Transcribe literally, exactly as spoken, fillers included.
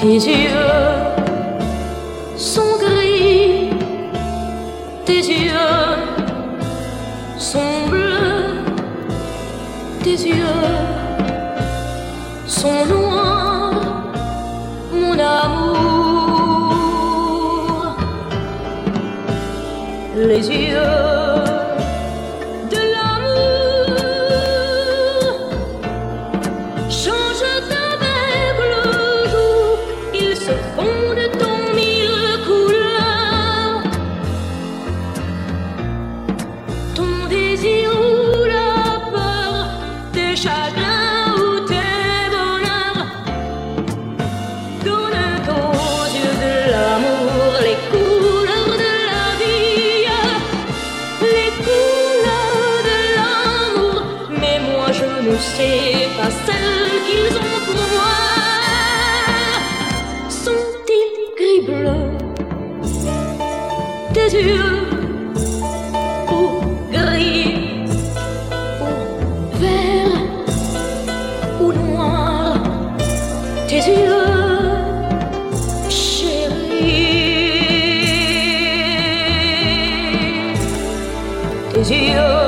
Tes yeux sont gris, tes yeux sont bleus, tes yeux sont noirs, mon amour. Les yeux de l'amour changent avec le jour, ils se fondent en mille couleurs. Ton désir ou la peur, tes chagrins ou tes bonheurs donnent aux yeux de l'amour les couleurs de la vie, les couleurs de l'amour. Mais moi je ne sais pas celles qu'ils ont pour moi. Sont-ils gris-bleu, tes yeux, ou gris, ou vert, ou noir, tes yeux, chérie, tes yeux